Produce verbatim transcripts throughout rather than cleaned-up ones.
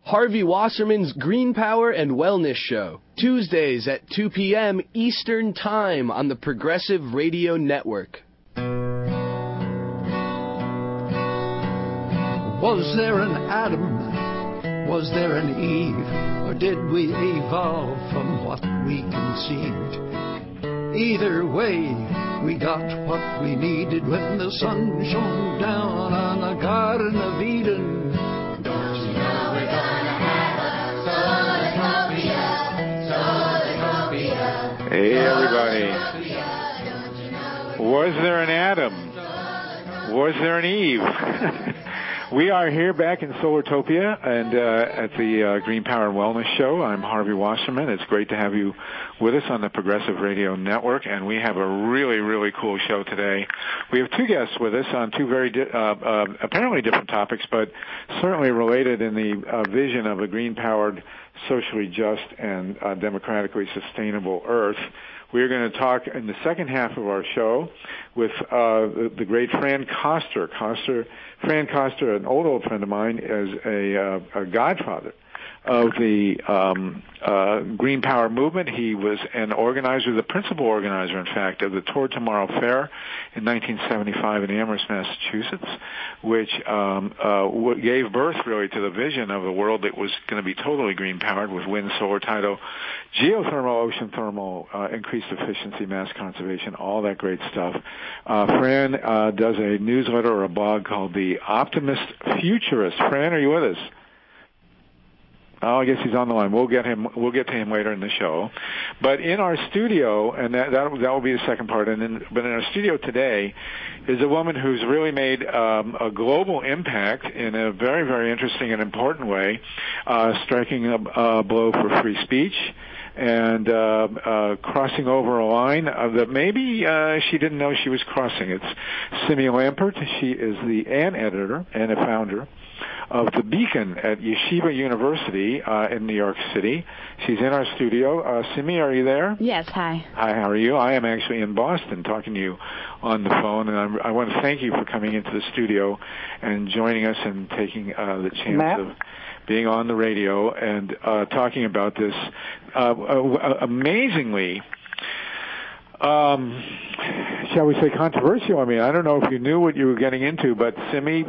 Harvey Wasserman's Green Power and Wellness Show, Tuesdays at two p.m. Eastern Time on the Progressive Radio Network. Was there an Adam? Was there an Eve? Or did we evolve from what we conceived? Either way, we got what we needed when the sun shone down on the Garden of Eden. Don't you know we're gonna have a solartopia, solartopia. Hey, everybody. Was there an Adam? Was there an Eve? We are here back in Solartopia and uh, at the uh, Green Power and Wellness Show. I'm Harvey Wasserman. It's great to have you with us on the Progressive Radio Network, and we have a really, really cool show today. We have two guests with us on two very di- uh, uh, apparently different topics, but certainly related in the uh, vision of a green-powered, socially just, and uh, democratically sustainable Earth. We're going to talk in the second half of our show with uh, the, the great Fran Koster. Koster. Fran Koster, an old, old friend of mine, is a, uh, a godfather of the um, uh, Green Power movement. He was an organizer, the principal organizer, in fact, of the Toward Tomorrow Fair in nineteen seventy-five in Amherst, Massachusetts, which um, uh, w- gave birth, really, to the vision of a world that was going to be totally green-powered with wind, solar, tidal, geothermal, ocean thermal, uh, increased efficiency, mass conservation, all that great stuff. Uh, Fran uh, does a newsletter or a blog called The Optimist Futurist. Fran, are you with us? Oh, I guess he's on the line. We'll get him. We'll get to him later in the show. But in our studio, and that that, that will be the second part. And then, but in our studio today is a woman who's really made um, a global impact in a very, very interesting and important way, uh, striking a, a blow for free speech and uh, uh, crossing over a line uh, that maybe uh, she didn't know she was crossing. It's Simi Lampert. She is the an editor and a founder of The Beacon at Yeshiva University uh, in New York City. She's in our studio. Uh, Simi, are you there? Yes, hi. Hi, how are you? I am actually in Boston talking to you on the phone, and I'm, I want to thank you for coming into the studio and joining us and taking uh, the chance Matt? of being on the radio and uh, talking about this uh, uh, amazingly um, shall we say controversial? I mean, I don't know if you knew what you were getting into, but Simi...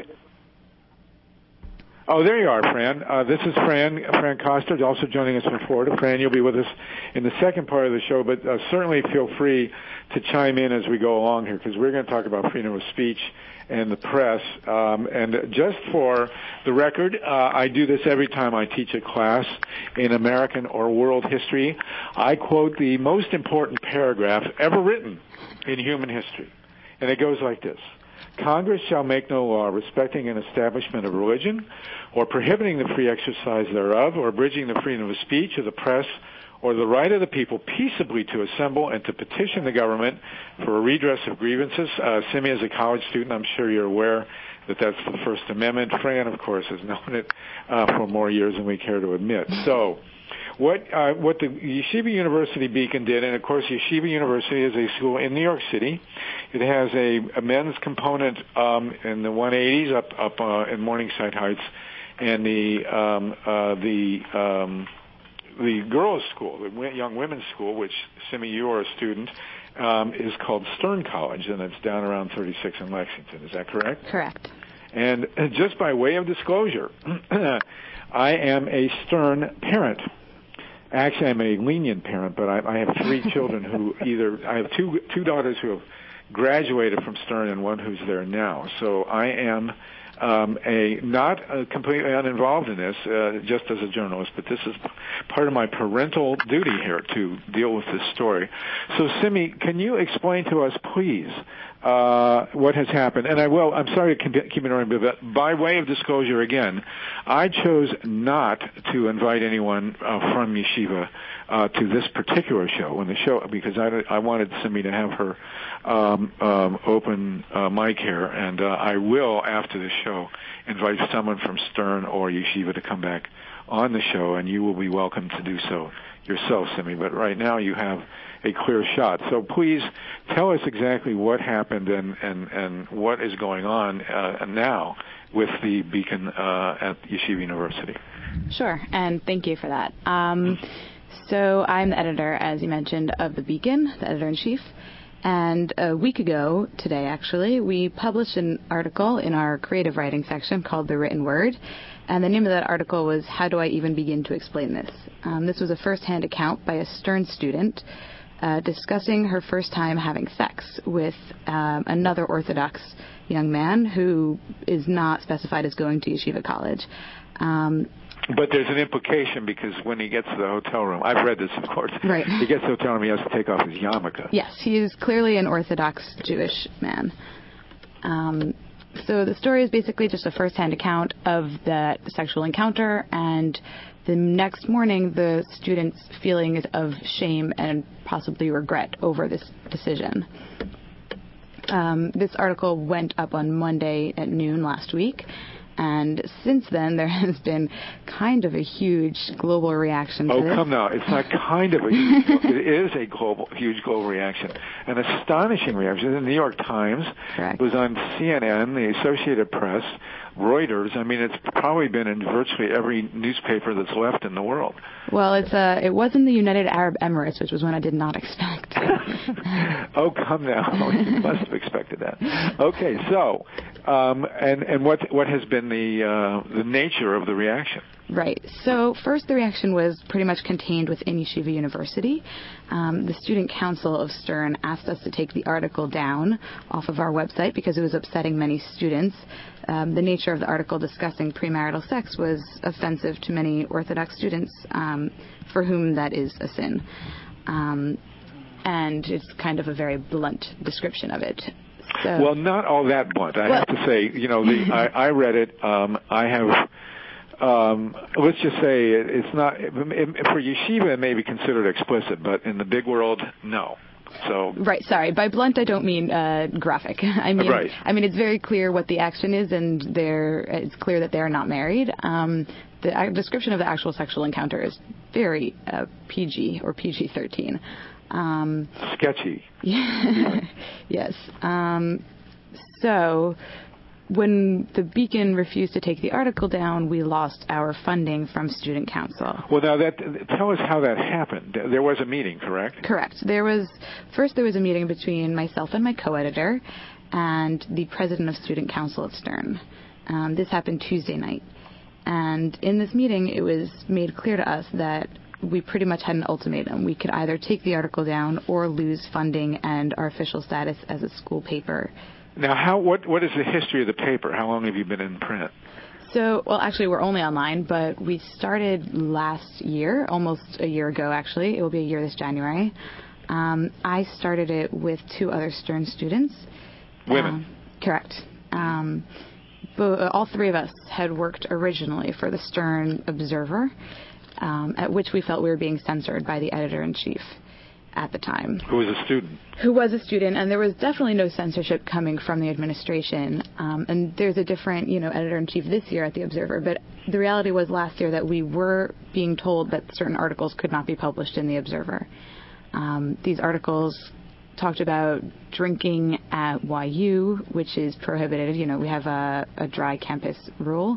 Oh, there you are, Fran. Uh, this is Fran, Fran Koster, also joining us from Florida. Fran, you'll be with us in the second part of the show, but uh, certainly feel free to chime in as we go along here, because we're going to talk about freedom of speech and the press. Um, and just for the record, uh, I do this every time I teach a class in American or world history. I quote the most important paragraph ever written in human history, and it goes like this. Congress shall make no law respecting an establishment of religion or prohibiting the free exercise thereof or abridging the freedom of speech or the press or the right of the people peaceably to assemble and to petition the government for a redress of grievances. Uh, Simi, as a college student, I'm sure you're aware that that's the First Amendment. Fran, of course, has known it uh, for more years than we care to admit. So what uh, what the Yeshiva University Beacon did, and of course Yeshiva University is a school in New York City. It has a, a men's component um, in the one eighties up up uh, in Morningside Heights, and the um, uh, the um, the girls' school, the young women's school, which Simi, you are a student, um, is called Stern College, and it's down around thirty-six in Lexington. Is that correct? Correct. And just by way of disclosure, I am a Stern parent. Actually, I'm a lenient parent, but I, I have three children who either I have two two daughters who have graduated from Stern and one who's there now. So I am um, a not uh, completely uninvolved in this, uh, just as a journalist, but this is part of my parental duty here to deal with this story. So, Simi, can you explain to us, please, uh, what has happened? And I will, I'm sorry to keep it on, but by way of disclosure again, I chose not to invite anyone uh, from Yeshiva uh, to this particular show, when the show, because I, I wanted Simi to have her um, um, open uh, mic here, and uh, I will, after the show, invite someone from Stern or Yeshiva to come back on the show, and you will be welcome to do so yourself, Simi. But right now you have a clear shot. So please tell us exactly what happened and, and, and what is going on uh, now with the Beacon uh, at Yeshiva University. Sure, and thank you for that. Um, so I'm the editor, as you mentioned, of The Beacon, the editor-in-chief. And a week ago, today actually, we published an article in our creative writing section called The Written Word. And the name of that article was How Do I Even Begin to Explain This? Um, this was a first-hand account by a Stern student uh, discussing her first time having sex with um, another Orthodox young man who is not specified as going to yeshiva college. Um, But there's an implication because when he gets to the hotel room, I've read this, of course. Right. He gets to the hotel room, he has to take off his yarmulke. Yes, he is clearly an Orthodox Jewish man. Um, so the story is basically just a first-hand account of that sexual encounter, and the next morning the student's feelings of shame and possibly regret over this decision. Um, this article went up on Monday at noon last week. And since then, there has been kind of a huge global reaction to oh, this. Oh, come now. It's not kind of a huge, it is a global, huge global reaction. An astonishing reaction. The New York Times. Correct. It was on C N N, the Associated Press, Reuters. I mean, it's probably been in virtually every newspaper that's left in the world. Well, it's uh, it was in the United Arab Emirates, which was one I did not expect. oh, come now. You must have expected that. Okay, so, um, and, and what what has been the uh, the nature of the reaction? Right. So first the reaction was pretty much contained within Yeshiva University. Um, the Student Council of Stern asked us to take the article down off of our website because it was upsetting many students. Um, the nature of the article discussing premarital sex was offensive to many Orthodox students um, for whom that is a sin. Um, and it's kind of a very blunt description of it. So, well, not all that blunt. I well, have to say, you know, the, I, I read it. Um, I have... Um, let's just say it, it's not, it, it, for yeshiva it may be considered explicit, but in the big world, no. So Right, sorry. By blunt, I don't mean uh, graphic. I mean, right. I mean, it's very clear what the action is, and they're, it's clear that they're not married. Um, the uh, description of the actual sexual encounter is very uh, P G or P G thirteen. Um, Sketchy. Yeah. Yes. Um, so... When the Beacon refused to take the article down, we lost our funding from Student Council. Well, now that tell us how that happened. There was a meeting, correct? Correct. There was first there was a meeting between myself and my co-editor and the president of Student Council at Stern. Um, this happened Tuesday night, and in this meeting, it was made clear to us that we pretty much had an ultimatum. We could either take the article down or lose funding and our official status as a school paper. Now, how what what is the history of the paper? How long have you been in print? So, well, actually, we're only online, but we started last year, almost a year ago, actually. It will be a year this January. Um, I started it with two other Stern students. Women. Um, correct. Um, but all three of us had worked originally for the Stern Observer, um, at which we felt we were being censored by the editor-in-chief at the time. Who was a student. Who was a student, and there was definitely no censorship coming from the administration. Um, and there's a different, you know, editor-in-chief this year at the Observer. But the reality was last year that we were being told that certain articles could not be published in the Observer. Um, these articles talked about drinking at Y U, which is prohibited. You know, we have a, a dry campus rule.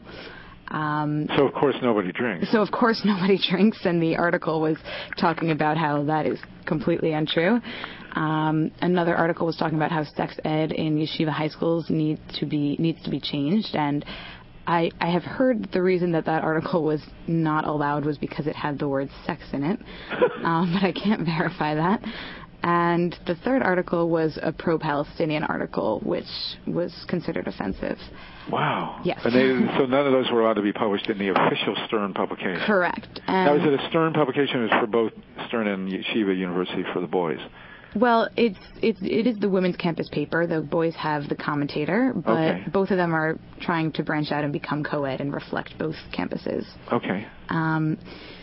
Um, so, of course, nobody drinks. So, of course, nobody drinks, and the article was talking about how that is completely untrue. Um, another article was talking about how sex ed in yeshiva high schools need to be needs to be changed, and I, I have heard the reason that that article was not allowed was because it had the word sex in it, um, but I can't verify that. And the third article was a pro-Palestinian article, which was considered offensive. Wow. Yes. And they, so none of those were allowed to be published in the official Stern publication. Correct. And now, is it a Stern publication or is it for both Stern and Yeshiva University for the boys? Well, it's, it's, it is the women's campus paper. The boys have the commentator, but okay. both of them are trying to branch out and become co-ed and reflect both campuses. Okay. Um,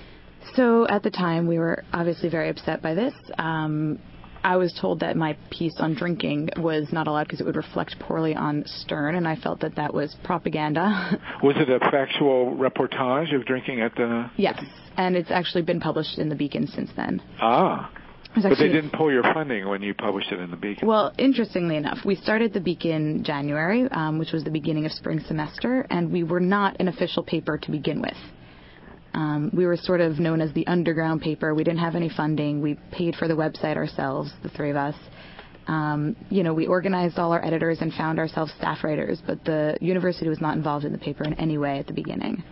so at the time, we were obviously very upset by this. Um, I was told that my piece on drinking was not allowed because it would reflect poorly on Stern, and I felt that that was propaganda. Was it a factual reportage of drinking at the... Yes, and it's actually been published in the Beacon since then. Ah, actually, but they didn't pull your funding when you published it in the Beacon. Well, interestingly enough, we started the Beacon January, um, which was the beginning of spring semester, and we were not an official paper to begin with. Um, we were sort of known as the underground paper. We didn't have any funding. We paid for the website ourselves, the three of us. Um, you know, we organized all our editors and found ourselves staff writers, but the university was not involved in the paper in any way at the beginning.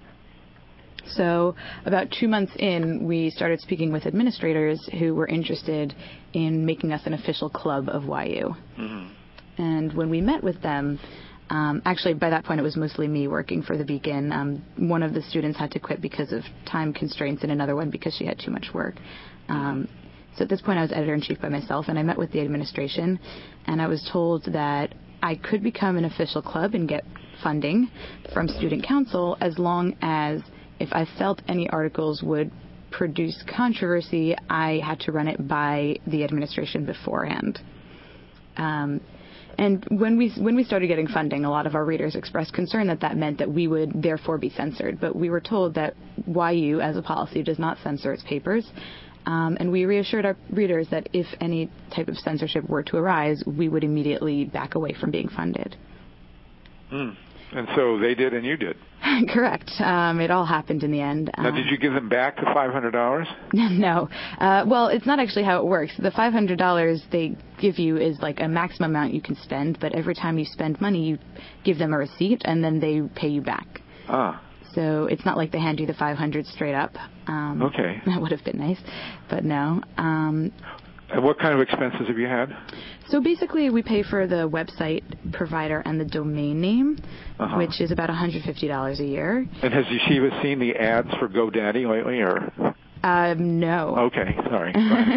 So about two months in, we started speaking with administrators who were interested in making us an official club of Y U. Mm-hmm. And when we met with them, um, actually by that point it was mostly me working for the Beacon. Um, one of the students had to quit because of time constraints and another one because she had too much work. Um, so at this point I was editor-in-chief by myself, and I met with the administration, and I was told that I could become an official club and get funding from student council as long as if I felt any articles would produce controversy, I had to run it by the administration beforehand. Um, and when we when we started getting funding, a lot of our readers expressed concern that that meant that we would therefore be censored. But we were told that Y U, as a policy, does not censor its papers. Um, and we reassured our readers that if any type of censorship were to arise, we would immediately back away from being funded. Mm. And so they did and you did. Correct. Um, it all happened in the end. Now, um, did you give them back the five hundred dollars? No. Uh, well, it's not actually how it works. The five hundred dollars they give you is like a maximum amount you can spend, but every time you spend money, you give them a receipt, and then they pay you back. Ah. So it's not like they hand you the five hundred dollars straight up. Um, okay. That would have been nice, but no. Um, And what kind of expenses have you had? So basically, we pay for the website provider and the domain name, uh-huh. which is about one hundred fifty dollars a year. And has Yeshiva seen the ads for GoDaddy lately, or? Um, no. Okay, sorry.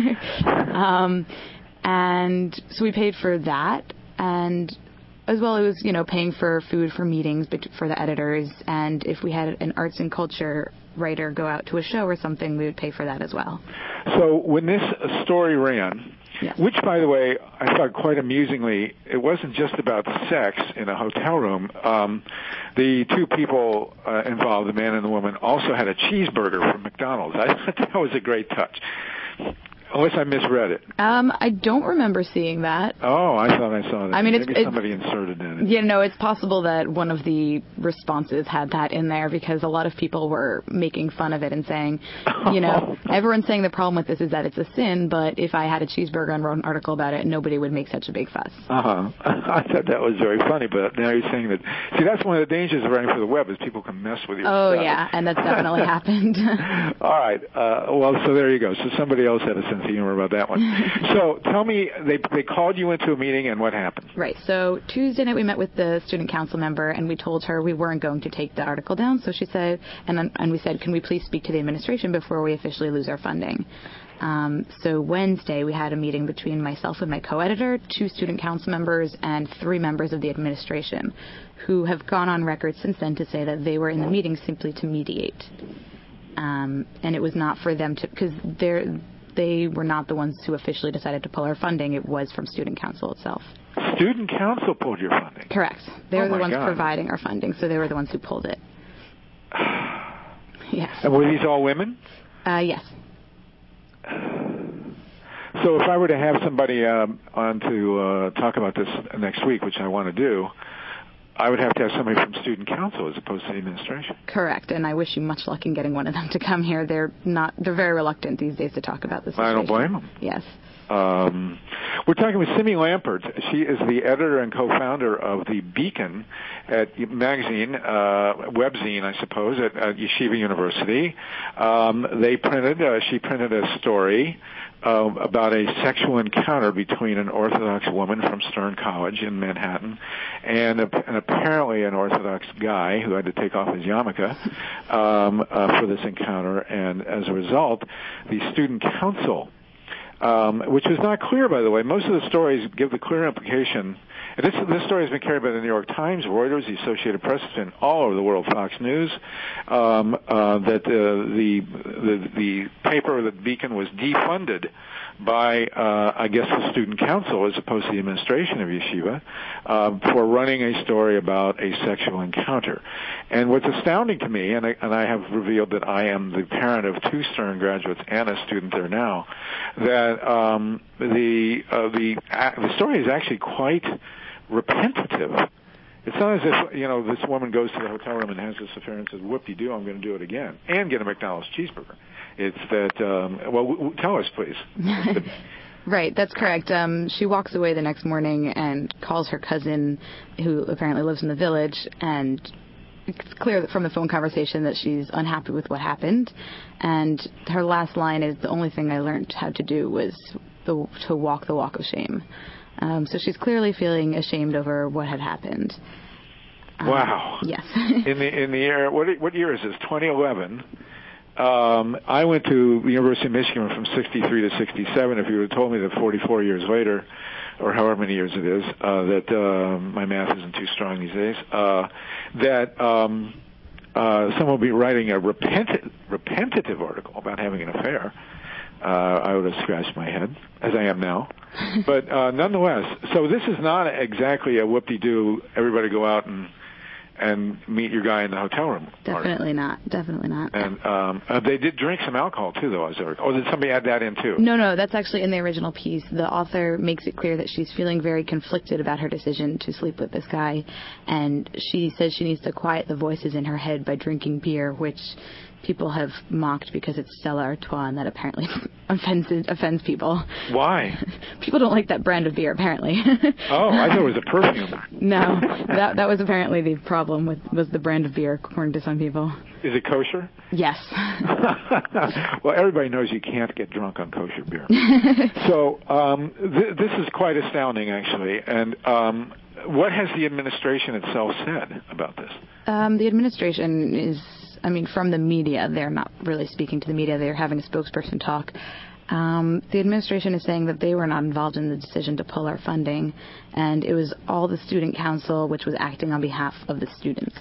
um, and so we paid for that, and as well, it was, you know, paying for food for meetings for the editors, and if we had an arts and culture writer go out to a show or something, we would pay for that as well. So when this story ran, yes. which, by the way, I thought quite amusingly, it wasn't just about sex in a hotel room. Um, the two people uh, involved, the man and the woman, also had a cheeseburger from McDonald's. I thought that was a great touch. Unless I misread it. Um, I don't remember seeing that. Oh, I thought I saw that. I mean, Maybe it's, somebody it's, inserted in it. Yeah, no, it's possible that one of the responses had that in there because a lot of people were making fun of it and saying, you know, everyone's saying the problem with this is that it's a sin, but if I had a cheeseburger and wrote an article about it, nobody would make such a big fuss. Uh-huh. I thought that was very funny, but now you're saying that. See, that's one of the dangers of writing for the web is people can mess with your Oh, stuff. yeah, and that's definitely happened. All right. Uh, well, so there you go. So somebody else had a sense of humor about that one. So tell me, they they called you into a meeting, and what happened? Right. So Tuesday night we met with the student council member, and we told her we weren't going to take the article down. So she said, and and we said, can we please speak to the administration before we officially lose our funding? Um, so Wednesday we had a meeting between myself and my co-editor, two student council members, and three members of the administration, who have gone on record since then to say that they were in the meeting simply to mediate. Um, and it was not for them to, because they're... They were not the ones who officially decided to pull our funding. It was from Student Council itself. Student Council pulled your funding? Correct. They were oh the ones God. providing our funding, so they were the ones who pulled it. Yes. And were these all women? Uh, yes. So if I were to have somebody um, on to uh, talk about this next week, which I want to do, I would have to have somebody from Student Council as opposed to the administration. Correct, and I wish you much luck in getting one of them to come here. They're not. They're very reluctant these days to talk about this. I don't blame them. Yes. Um, we're talking with Simi Lampert. She is the editor and co-founder of the Beacon at magazine, uh, webzine, I suppose, at, at Yeshiva University. Um, they printed. Uh, she printed a story Uh, about a sexual encounter between an Orthodox woman from Stern College in Manhattan and, a, and apparently an Orthodox guy who had to take off his yarmulke um, uh, for this encounter. And as a result, the Student Council, um, which is not clear, by the way, most of the stories give the clear implication. And this, this story has been carried by the New York Times, Reuters, the Associated Press, has been all over the world, Fox News, um, uh, that uh, the, the the paper, the Beacon, was defunded by, uh, I guess, the Student Council as opposed to the administration of Yeshiva uh, for running a story about a sexual encounter. And what's astounding to me, and I, and I have revealed that I am the parent of two Stern graduates and a student there now, that um, the uh, the uh, the story is actually quite repetitive It's not as if, you know, this woman goes to the hotel room and has this affair and says, whoop-de-doo, I'm going to do it again, and get a McDonald's cheeseburger. It's that, um, well, w- w- tell us, please. Right, that's correct. Um, she walks away the next morning and calls her cousin, who apparently lives in the village, and it's clear from the phone conversation that she's unhappy with what happened. And her last line is, the only thing I learned how to do was the, to walk the walk of shame. Um, so she's clearly feeling ashamed over what had happened. Um, wow. Yes. in the in the year, what what year is this? twenty eleven. Um, I went to the University of Michigan from sixty-three to sixty-seven. If you would have told me that forty-four years later, or however many years it is, uh, that uh, my math isn't too strong these days, uh, that um, uh, someone would be writing a repentant, repentative article about having an affair, uh, I would have scratched my head, as I am now. But uh, nonetheless, so this is not exactly a whoop-de-doo, everybody go out and and meet your guy in the hotel room. Definitely not. Definitely not. And um, uh, they did drink some alcohol, too, though. As I recall. Oh, did somebody add that in, too? No, no, that's actually in the original piece. The author makes it clear that she's feeling very conflicted about her decision to sleep with this guy, and she says she needs to quiet the voices in her head by drinking beer, which people have mocked because it's Stella Artois, and that apparently offends offends people. Why? People don't like that brand of beer, apparently. Oh, I thought it was a perfume. No, that that was apparently the problem with was the brand of beer, according to some people. Is it kosher? Yes. Well, everybody knows you can't get drunk on kosher beer. So um, th- this is quite astounding, actually. And um, what has the administration itself said about this? Um, the administration is, I mean, from the media, they're not really speaking to the media. They're having a spokesperson talk. Um, the administration is saying that they were not involved in the decision to pull our funding, and it was all the student council, which was acting on behalf of the students.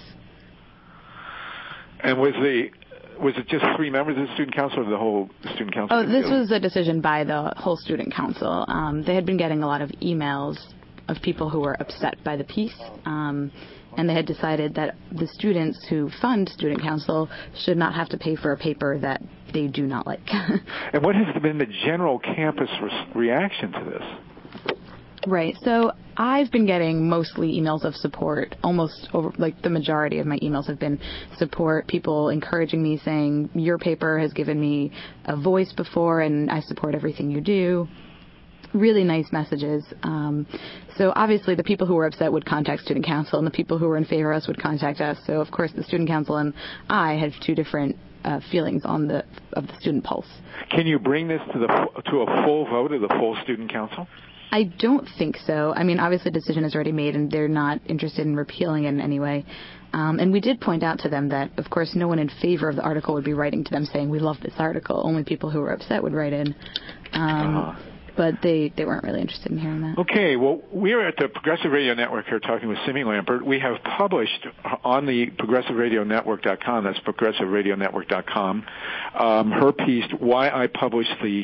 And was the was it just three members of the student council, or the whole student council? Oh, this was a decision by the whole student council. Um, they had been getting a lot of emails of people who were upset by the piece, um, and they had decided that the students who fund student council should not have to pay for a paper that they do not like. And what has been the general campus re- reaction to this? Right. So I've been getting mostly emails of support. Almost over, like the majority of my emails have been support, people encouraging me, saying, your paper has given me a voice before and I support everything you do. Really nice messages. Um, so obviously the people who were upset would contact student council, and the people who were in favor of us would contact us. So of course the student council and I had two different uh, feelings on the of the student pulse. Can you bring this to the to a full vote of the full student council? I don't think so. I mean, obviously the decision is already made, and they're not interested in repealing it in any way. Um, and we did point out to them that, of course, no one in favor of the article would be writing to them saying, we love this article. Only people who were upset would write in. Um, uh-huh. But they, they weren't really interested in hearing that. Okay, well, we are at the Progressive Radio Network here talking with Simi Lampert. We have published on the progressive radio network dot com, that's progressive radio network dot com, um, her piece, Why I Published the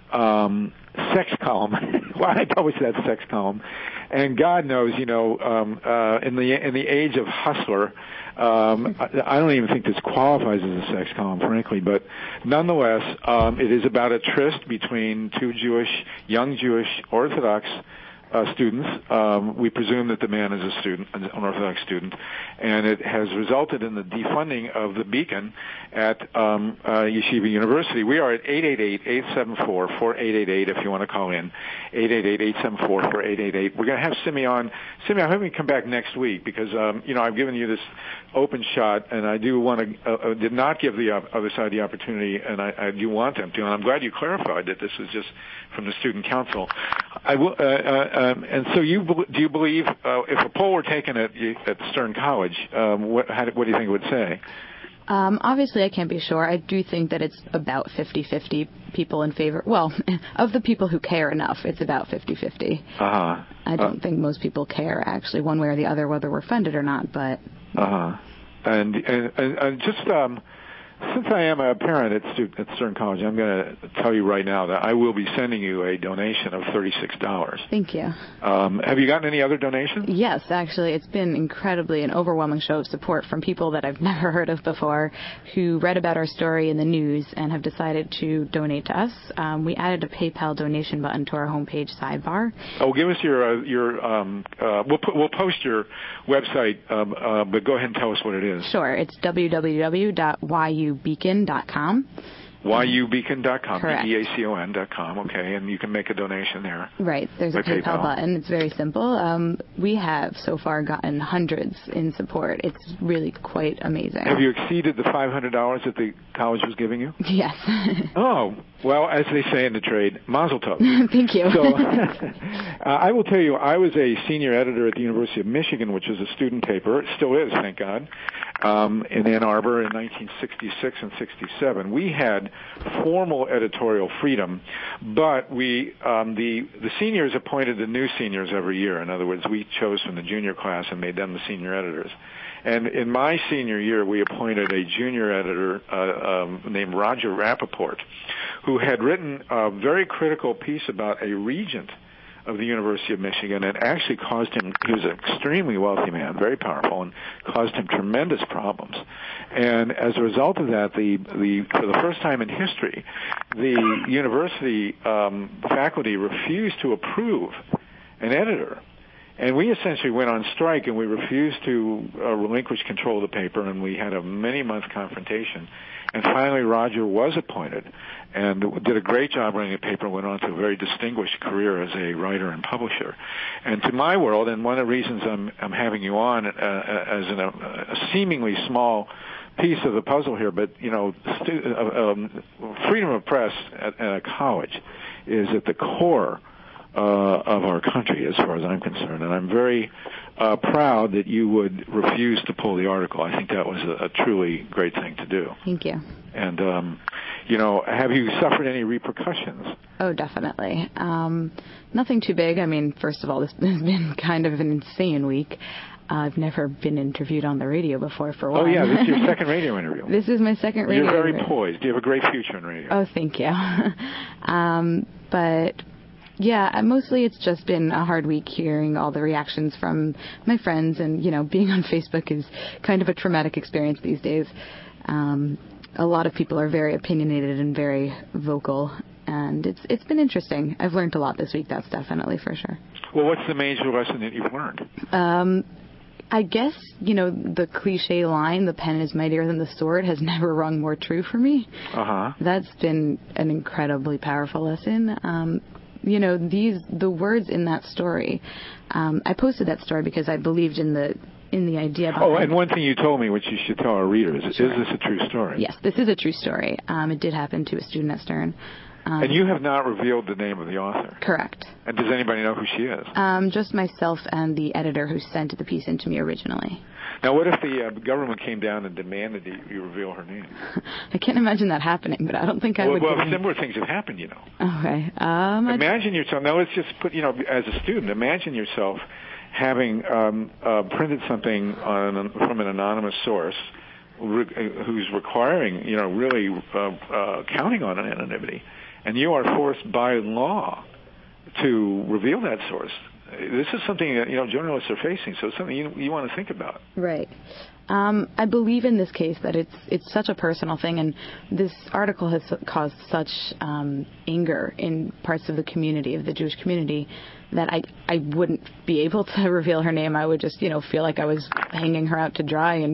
um, Sex Column, Why I Published That Sex Column. And God knows, you know, um, uh, in the in the age of Hustler, um, I, I don't even think this qualifies as a sex column, frankly. But nonetheless, um, it is about a tryst between two Jewish, young Jewish Orthodox uh, students. Um, we presume that the man is a student, an Orthodox student, and it has resulted in the defunding of the Beacon at um, uh, Yeshiva University. We are at eight eight eight, eight seven four, four eight eight eight if you want to call in, eight eight eight, eight seven four, four eight eight eight. We're going to have Simi on. Simi, I'm hoping you come back next week because, um, you know, I've given you this open shot, and I do want to, uh, uh, did not give the uh, other side the opportunity, and I, I do want them to, and I'm glad you clarified that this was just from the student council. I will, uh, uh, um, and so you do you believe uh, if a poll were taken at at Stern College, um, what, how, what do you think it would say? Um, obviously, I can't be sure. I do think that it's about fifty-fifty people in favor. Well, of the people who care enough, it's about fifty-fifty. Uh-huh. I don't uh, think most people care, actually, one way or the other, whether we're funded or not. But uh-huh. And, and, and, and just um, Since I am a parent at, Stu- at Stern College, I'm going to tell you right now that I will be sending you a donation of thirty-six dollars. Thank you. Um, have you gotten any other donations? Yes, actually, it's been incredibly an overwhelming show of support from people that I've never heard of before who read about our story in the news and have decided to donate to us. Um, we added a PayPal donation button to our homepage sidebar. Oh, give us your, uh, your um, uh, we'll, put, we'll post your website, um, uh, but go ahead and tell us what it is. Sure, it's w w w dot y u beacon dot com. y u beacon dot com, Correct. B E A C O N dot com, okay, and you can make a donation there. Right, there's a PayPal, PayPal button. It's very simple. Um, we have so far gotten hundreds in support. It's really quite amazing. Have you exceeded the five hundred dollars that the college was giving you? Yes. Oh, well, as they say in the trade, mazel tov. Thank you. So, uh, I will tell you, I was a senior editor at the University of Michigan, which is a student paper. It still is, thank God, um, in Ann Arbor in nineteen sixty-six and sixty-seven. We had formal editorial freedom, but we, um, the, the seniors appointed the new seniors every year. In other words, we chose from the junior class and made them the senior editors. And in my senior year, we appointed a junior editor uh, um, named Roger Rappaport, who had written a very critical piece about a regent of the University of Michigan, and actually caused him, he was an extremely wealthy man, very powerful, and caused him tremendous problems. And as a result of that, the, the for the first time in history, the university um, faculty refused to approve an editor. And we essentially went on strike, and we refused to uh, relinquish control of the paper, and we had a many-month confrontation. And finally, Roger was appointed and did a great job running the paper and went on to a very distinguished career as a writer and publisher. And to my world, and one of the reasons I'm, I'm having you on uh, as an, a, a seemingly small piece of the puzzle here, but, you know, stu- uh, um, freedom of press at, at a college is at the core Uh, of our country, as far as I'm concerned, and I'm very uh, proud that you would refuse to pull the article. I think that was a, a truly great thing to do. Thank you. And, um, you know, have you suffered any repercussions? Oh, definitely. Um, nothing too big. I mean, first of all, this has been kind of an insane week. Uh, I've never been interviewed on the radio before, for one. Oh, yeah, this is your second radio interview. This is my second radio You're very interview. poised. You have a great future in radio. Oh, thank you. um, but... Yeah, mostly it's just been a hard week hearing all the reactions from my friends, and, you know, being on Facebook is kind of a traumatic experience these days. Um, a lot of people are very opinionated and very vocal, and it's it's been interesting. I've learned a lot this week, that's definitely for sure. Well, what's the major lesson that you've learned? Um, I guess, you know, the cliche line, the pen is mightier than the sword, has never rung more true for me. Uh-huh. That's been an incredibly powerful lesson. Um You know, these the words in that story. Um, I posted that story because I believed in the in the idea behind. Oh, and one thing you told me, which you should tell our readers, Sure. is this a true story? Yes, this is a true story. Um, it did happen to a student at Stern. Um, And you have not revealed the name of the author. Correct. And does anybody know who she is? Um, just myself and the editor who sent the piece in to me originally. Now, what if the uh, government came down and demanded that you reveal her name? I can't imagine that happening, but I don't think I well, would. well give similar things have happened, you know. Okay. Um, imagine yourself. Now, let's just put, you know, as a student, imagine yourself having um, uh, printed something on an, from an anonymous source re- who's requiring, you know, really uh, uh, counting on anonymity, and you are forced by law to reveal that source. This is something that, you know, journalists are facing, so it's something you, you want to think about. Right. Um, I believe in this case that it's it's such a personal thing, and this article has caused such um, anger in parts of the community, of the Jewish community, that I I wouldn't be able to reveal her name. I would just, you know, feel like I was hanging her out to dry, and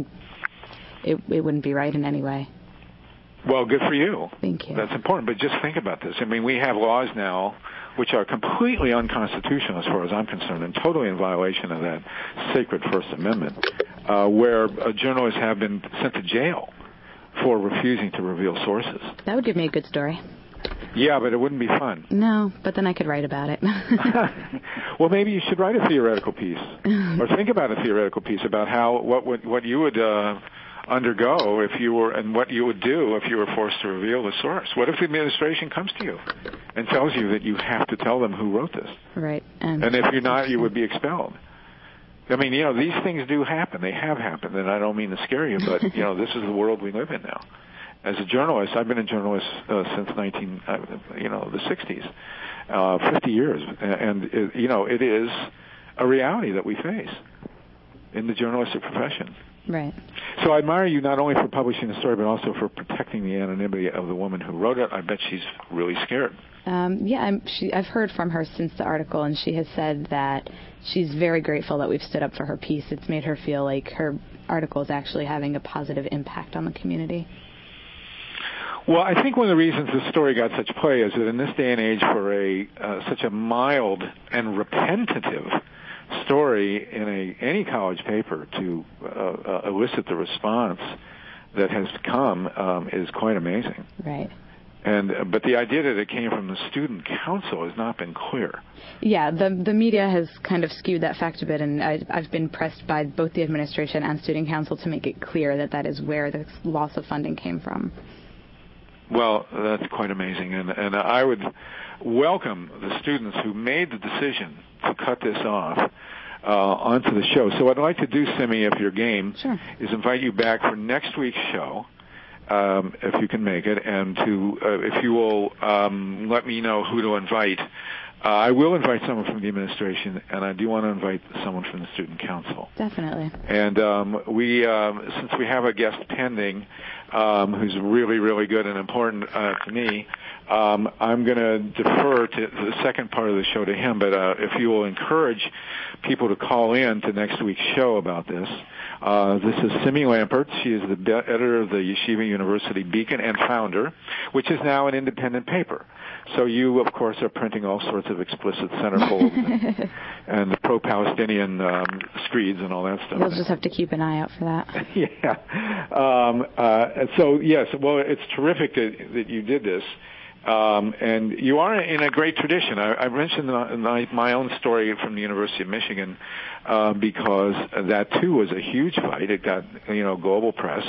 it it wouldn't be right in any way. Well, good for you. Thank you. That's important, but just think about this. I mean, we have laws now which are completely unconstitutional as far as I'm concerned, and totally in violation of that sacred First Amendment, uh, where uh, journalists have been sent to jail for refusing to reveal sources. That would give me a good story. Yeah, but it wouldn't be fun. No, but then I could write about it. Well, maybe you should write a theoretical piece, or think about a theoretical piece about how what would what you would uh, undergo if you were, and what you would do if you were forced to reveal the source. What if the administration comes to you and tells you that you have to tell them who wrote this? Right. And, and if you're not, you would be expelled. I mean, you know, these things do happen. They have happened, and I don't mean to scare you, but, you know, this is the world we live in now. as a journalist. I've been a journalist uh, since nineteen, uh, you know, the sixties, uh, fifty years, and it, you know, it is a reality that we face in the journalistic profession. Right. So I admire you not only for publishing the story, but also for protecting the anonymity of the woman who wrote it. I bet she's really scared. Um, yeah, I'm, she, I've heard from her since the article, and she has said that she's very grateful that we've stood up for her piece. It's made her feel like her article is actually having a positive impact on the community. Well, I think one of the reasons this story got such play is that in this day and age, for a uh, such a mild and repetitive story in a any college paper to uh, uh, elicit the response that has come um, is quite amazing. Right. And uh, but the idea that it came from the student council has not been clear. Yeah, the the media has kind of skewed that fact a bit, and I, I've been pressed by both the administration and student council to make it clear that that is where the loss of funding came from. Well, that's quite amazing, and and I would welcome the students who made the decision to cut this off uh, onto the show. So what I'd like to do, Simi, if you're game, sure, is invite you back for next week's show, um, if you can make it, and to uh, if you will um, let me know who to invite. Uh, I will invite someone from the administration, and I do want to invite someone from the student council. Definitely. And um, we, um, since we have a guest pending, um, who's really, really good and important uh, to me, um, I'm going to defer to the second part of the show to him. But uh, if you will encourage people to call in to next week's show about this. Uh, this is Simi Lampert. She is the be- editor of the Yeshiva University Beacon and founder, which is now an independent paper. So you, of course, are printing all sorts of explicit centerfolds and, and pro-Palestinian um, screeds and all that stuff. You'll just have to keep an eye out for that. Yeah. Um, uh, so, yes, well, it's terrific that, that you did this. Um, and you are in a great tradition. I, I mentioned my, my own story from the University of Michigan uh, because that, too, was a huge fight. It got, you know, global press.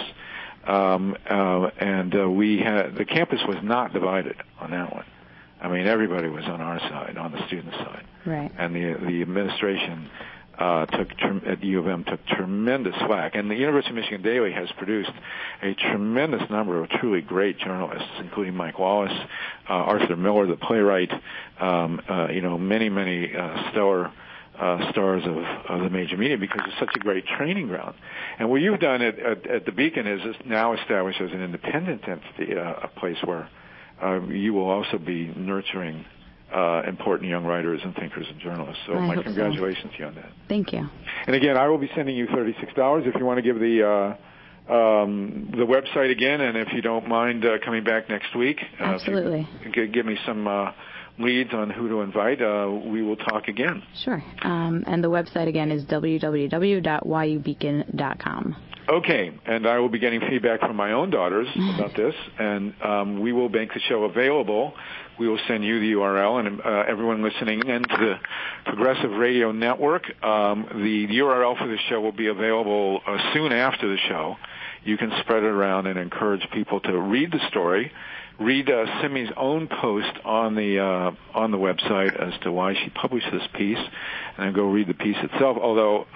Um, uh, and uh, we had, the campus was not divided on that one. I mean, everybody was on our side, on the student side. Right. And the the administration uh, took at U of M took tremendous slack. And the University of Michigan Daily has produced a tremendous number of truly great journalists, including Mike Wallace, uh, Arthur Miller, the playwright, um, uh, you know, many, many uh, stellar uh, stars of, of the major media, because it's such a great training ground. And what you've done at, at, at the Beacon is, is now established as an independent entity, uh, a place where Uh, you will also be nurturing uh, important young writers and thinkers and journalists. So I my hope congratulations so. to you on that. Thank you. And again, I will be sending you thirty-six dollars if you want to give the uh, um, the website again, and if you don't mind uh, coming back next week. Uh, Absolutely. If you give me some uh, leads on who to invite, uh, we will talk again. Sure. Um, and the website again is w w w dot y u beacon dot com. Okay, and I will be getting feedback from my own daughters about this, and um, we will make the show available. We will send you the U R L, and uh, everyone listening in to the Progressive Radio Network, um, the U R L for the show will be available uh, soon after the show. You can spread it around and encourage people to read the story, read uh, Simi's own post on the uh, on the website as to why she published this piece, and then go read the piece itself. Although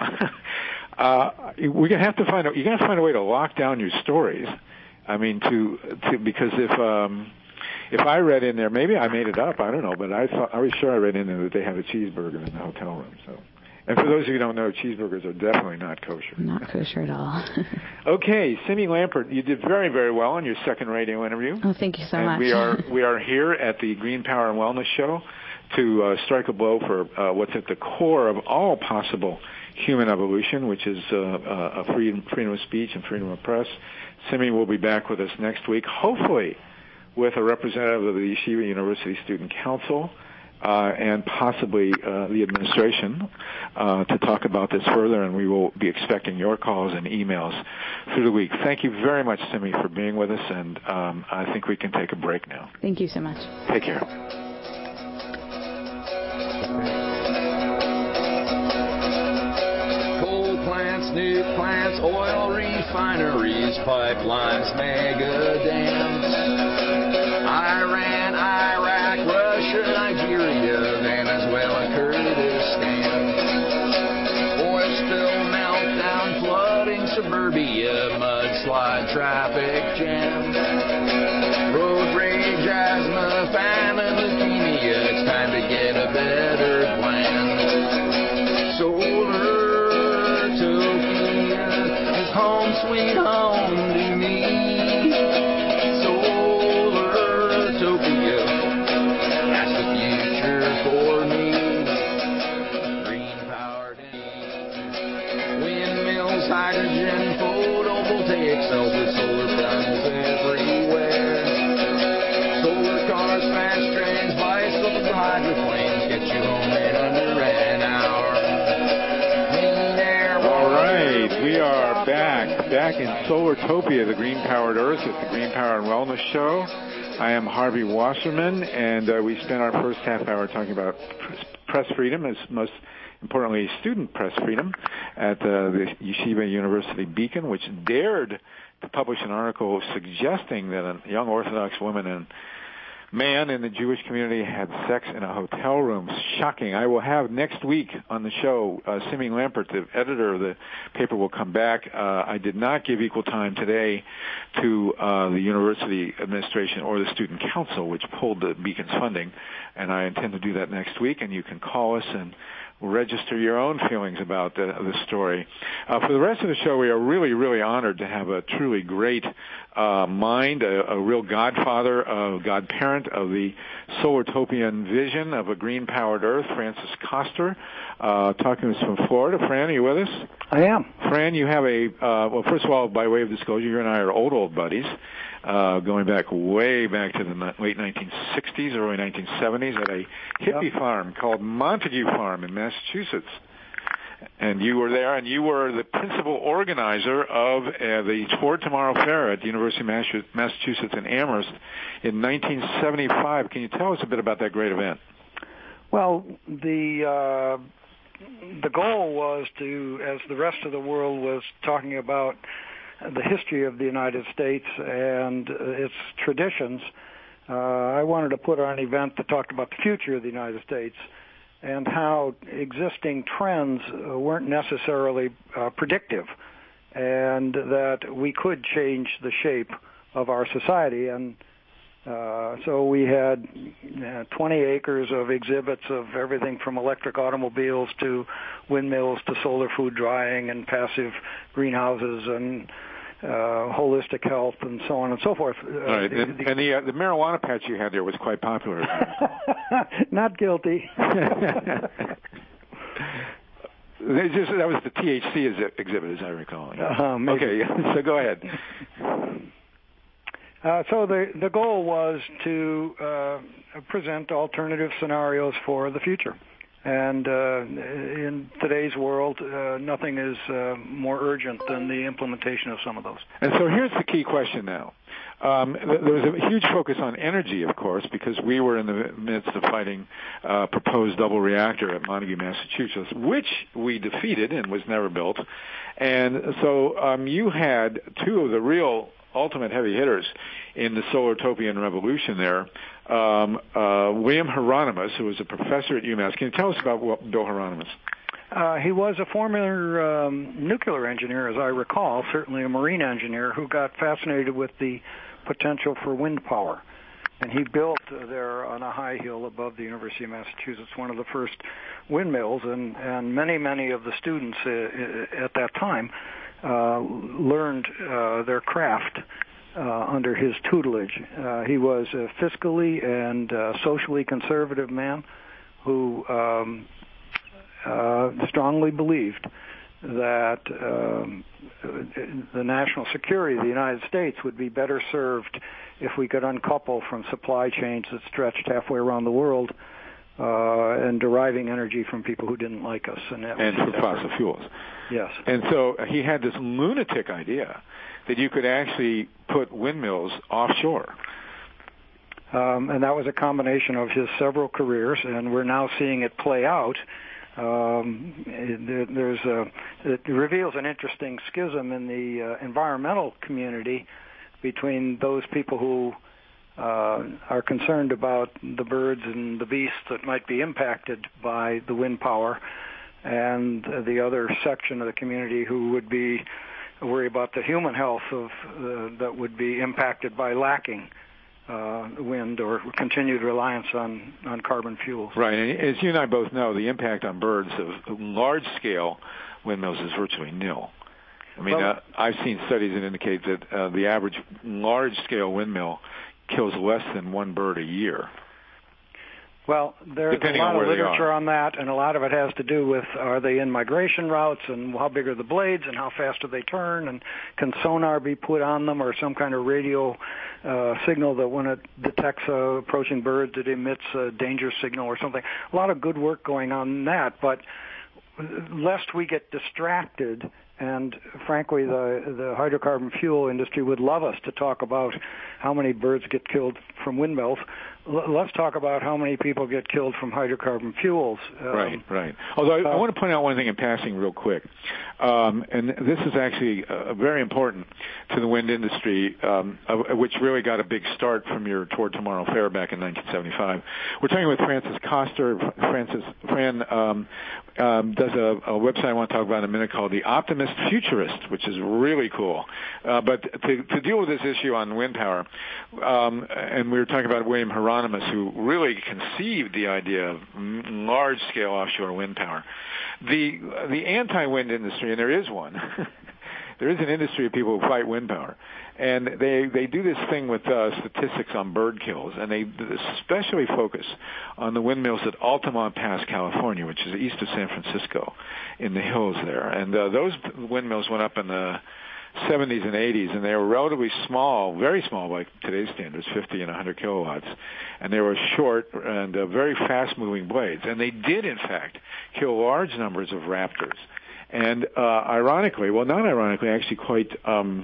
uh, we're gonna have to find a, you're gonna find a way to lock down your stories. I mean, to to because if um, if I read in there, maybe I made it up. I don't know, but I thought I was sure I read in there that they have a cheeseburger in the hotel room. So. And for those of you who don't know, cheeseburgers are definitely not kosher. Not kosher at all. Okay, Simi Lampert, you did very, very well on your second radio interview. Oh, thank you so and much. we are we are here at the Green Power and Wellness Show to uh, strike a blow for uh, what's at the core of all possible human evolution, which is uh, uh, freedom, freedom of speech and freedom of press. Simi will be back with us next week, hopefully with a representative of the Yeshiva University Student Council. Uh, and possibly uh, the administration uh, to talk about this further, and we will be expecting your calls and emails through the week. Thank you very much, Simi, for being with us, and um, I think we can take a break now. Thank you so much. Take care. Coal plants, nuke plants, oil refineries, pipelines, mega dams, Iran, Iraq, Russia, Nigeria, Venezuela, Kurdistan, oil spill, meltdown, flooding, suburbia, mudslide, traffic jam. get you home in under an hour. Clean air, All right, we are back, back in Solartopia, the Green-Powered Earth. It's the Green Power and Wellness Show. I am Harvey Wasserman, and uh, we spent our first half hour talking about press freedom, as most importantly, student press freedom at uh, the Yeshiva University Beacon, which dared to publish an article suggesting that a young Orthodox woman and man in the Jewish community had sex in a hotel room. Shocking. I will have next week on the show, uh, Simi Lampert, the editor of the paper, will come back. Uh, I did not give equal time today to uh, the university administration or the student council, which pulled the Beacon's funding, and I intend to do that next week, and you can call us and register your own feelings about the, the story. Uh, for the rest of the show, we are really, really honored to have a truly great uh, mind, a, a real godfather, a godparent of the Solartopian vision of a green-powered Earth, Francis Koster, uh, talking to us from Florida. Fran, are you with us? I am. Fran, you have a, uh, well, first of all, by way of disclosure, you and I are old, old buddies. Uh, going back way back to the late nineteen sixties, early nineteen seventies, at a hippie yep. farm called Montague Farm in Massachusetts. And you were there, and you were the principal organizer of uh, the Toward Tomorrow Fair at the University of Massachusetts in Amherst in nineteen seventy-five. Can you tell us a bit about that great event? Well, the uh, the goal was to, as the rest of the world was talking about the history of the United States and its traditions, uh, I wanted to put on an event that talked about the future of the United States and how existing trends uh, weren't necessarily uh, predictive, and that we could change the shape of our society. And uh, so we had uh, twenty acres of exhibits of everything from electric automobiles to windmills to solar food drying and passive greenhouses and Uh, holistic health and so on and so forth. Uh, All right. The, and the, uh, the marijuana patch you had there was quite popular. Not guilty. Just, that was the T H C exhibit, as I recall. Uh-huh, okay, so go ahead. Uh, so the the goal was to uh, present alternative scenarios for the future. And uh, in today's world, uh, nothing is uh, more urgent than the implementation of some of those. And so here's the key question now. Um, there was a huge focus on energy, of course, because we were in the midst of fighting a proposed double reactor at Montague, Massachusetts, which we defeated and was never built. And so um, you had two of the real ultimate heavy hitters in the Solartopian revolution there. Um, uh, William Hieronymus, who was a professor at UMass. Can you tell us about Bill Hieronymus? Uh, he was a former um, nuclear engineer, as I recall, certainly a marine engineer, who got fascinated with the potential for wind power. And he built uh, there on a high hill above the University of Massachusetts one of the first windmills, and, and many, many of the students uh, at that time uh, learned uh, their craft Uh, under his tutelage. Uh, he was a fiscally and uh, socially conservative man who um, uh, strongly believed that um, the national security of the United States would be better served if we could uncouple from supply chains that stretched halfway around the world uh, and deriving energy from people who didn't like us. And, that and for fossil fuels. Yes. And so he had this lunatic idea that you could actually put windmills offshore. Um, and that was a combination of his several careers, and we're now seeing it play out. Um, there, there's a, it reveals an interesting schism in the uh, environmental community between those people who uh, are concerned about the birds and the beasts that might be impacted by the wind power, and the other section of the community who would be worry about the human health of uh, that would be impacted by lacking uh, wind or continued reliance on, on carbon fuels. Right. And as you and I both know, the impact on birds of large-scale windmills is virtually nil. I mean, well, uh, I've seen studies that indicate that uh, the average large-scale windmill kills less than one bird a year. Well, there's Depending a lot on of where they literature are. on that, and a lot of it has to do with are they in migration routes and how big are the blades and how fast do they turn, and can sonar be put on them or some kind of radio uh, signal that when it detects uh, approaching birds it emits a danger signal or something. A lot of good work going on in that, but lest we get distracted, and frankly the, the hydrocarbon fuel industry would love us to talk about how many birds get killed from windmills. Let's talk about how many people get killed from hydrocarbon fuels. Um, right, right. Although I, uh, I want to point out one thing in passing real quick, um, and this is actually uh, very important to the wind industry, um, uh, which really got a big start from your Toward Tomorrow Fair back in nineteen seventy-five. We're talking with Francis Koster. Francis Fran um, um, does a, a website I want to talk about in a minute called The Optimist Futurist, which is really cool. Uh, but to, to deal with this issue on wind power, um, and we were talking about William Hieronymus, who really conceived the idea of large-scale offshore wind power. The the anti-wind industry, and there is one, there is an industry of people who fight wind power, and they they do this thing with uh, statistics on bird kills, and they especially focus on the windmills at Altamont Pass, California, which is east of San Francisco, in the hills there. And uh, those windmills went up in the seventies and eighties, and they were relatively small, very small by today's standards, fifty and one hundred kilowatts, and they were short and uh, very fast-moving blades. And they did, in fact, kill large numbers of raptors. And uh, ironically, well, not ironically, actually quite um,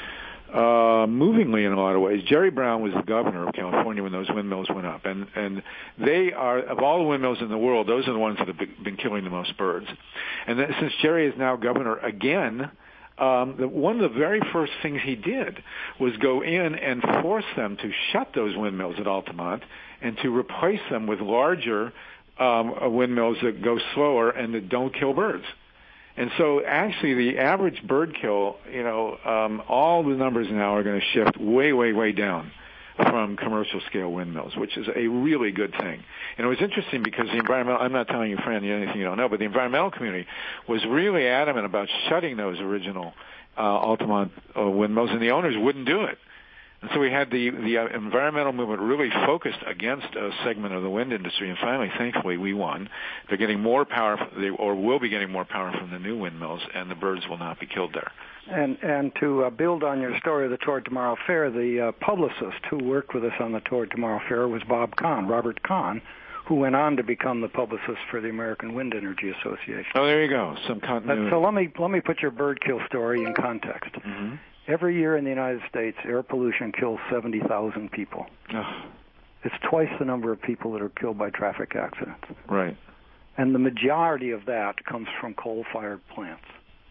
uh, movingly in a lot of ways, Jerry Brown was the governor of California when those windmills went up. And, and they are, of all the windmills in the world, those are the ones that have been killing the most birds. And then, since Jerry is now governor again, Um, the, one of the very first things he did was go in and force them to shut those windmills at Altamont and to replace them with larger um, windmills that go slower and that don't kill birds. And so actually the average bird kill, you know, um, all the numbers now are going to shift way, way, way down from commercial scale windmills, which is a really good thing. And it was interesting because the environmental, I'm not telling you, Fran, anything you don't know, but the environmental community was really adamant about shutting those original uh, Altamont uh, windmills, and the owners wouldn't do it. And so we had the, the uh, environmental movement really focused against a segment of the wind industry, and finally, thankfully, we won. They're getting more power, they, or will be getting more power from the new windmills, and the birds will not be killed there. And and to uh, build on your story of the Toward Tomorrow Fair, the uh, publicist who worked with us on the Toward Tomorrow Fair was Bob Kahn, Robert Kahn, who went on to become the publicist for the American Wind Energy Association. Oh, there you go, some continuity. So let me let me put your bird kill story in context. Mm-hmm. Every year in the United States, air pollution kills seventy thousand people. Oh. It's twice the number of people that are killed by traffic accidents. Right. And the majority of that comes from coal-fired plants.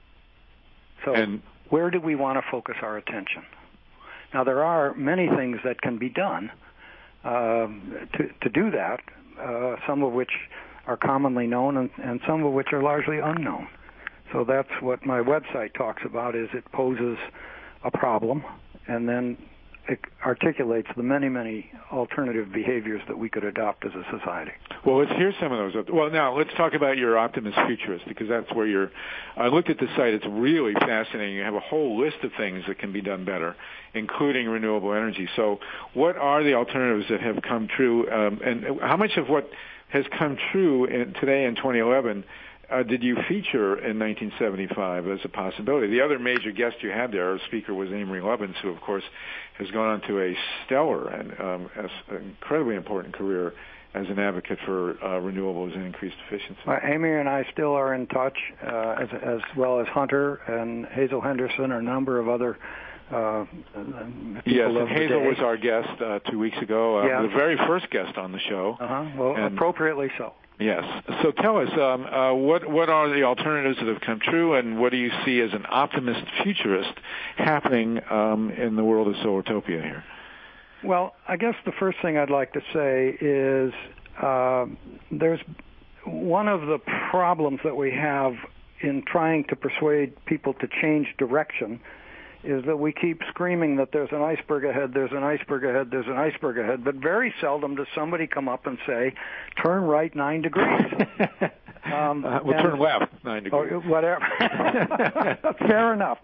So and, where do we want to focus our attention? Now, there are many things that can be done um, to, to do that, uh, some of which are commonly known and, and some of which are largely unknown. So that's what my website talks about, is it poses a problem and then it articulates the many, many alternative behaviors that we could adopt as a society. Well, let's hear some of those. Well, now, let's talk about your Optimist Futurist, because that's where you're... I looked at the site. It's really fascinating. You have a whole list of things that can be done better, including renewable energy. So what are the alternatives that have come true, um, and how much of what has come true in, today in twenty eleven Uh, did you feature in nineteen seventy-five as a possibility? The other major guest you had there, our speaker, was Amory Lovins, who, of course, has gone on to a stellar and um, incredibly important career as an advocate for uh, renewables and increased efficiency. Uh, Amy and I still are in touch, uh, as, as well as Hunter and Hazel Henderson, or a number of other uh, yes, people and of the Hazel day. was our guest uh, two weeks ago, uh, yeah. the very first guest on the show. Uh-huh. Well, and, appropriately so. Yes. So tell us, um, uh, what what are the alternatives that have come true, and what do you see as an optimist futurist happening um, in the world of Solartopia here? Well, I guess the first thing I'd like to say is uh, there's one of the problems that we have in trying to persuade people to change direction is that we keep screaming that there's an iceberg ahead, there's an iceberg ahead, there's an iceberg ahead, but very seldom does somebody come up and say, turn right nine degrees. Um, uh, we'll and, turn left nine degrees. Or whatever. Fair enough.